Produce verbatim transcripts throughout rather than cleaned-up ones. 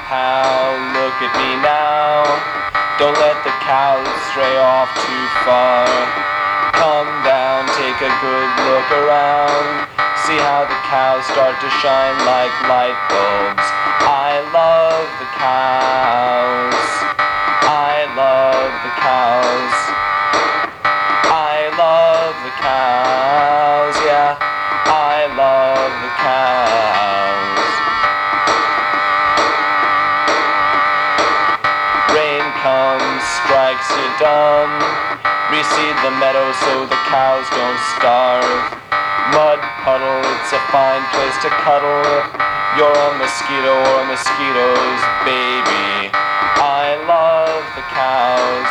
pal, look at me now. Don't let the cows stray off too far. Come down, take a good look around. See how the cows start to shine like light bulbs. I love the cows. I love the cows. I love the cows, yeah. I love the cows. Rain comes, strikes you dumb. Reseed the meadow so the cows don't starve. Mud puddle, it's a fine place to cuddle if you're a mosquito or a mosquito's baby. I love the cows.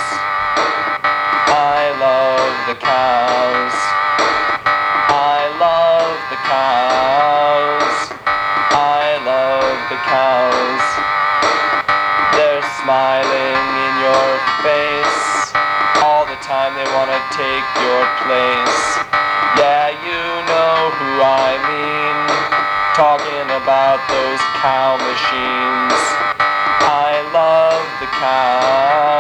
I love the cows. I love the cows. I love the cows. They're smiling in your face. All the time they want to take your place. Yeah, you know who I mean. Talking about those cow machines. I love the cows.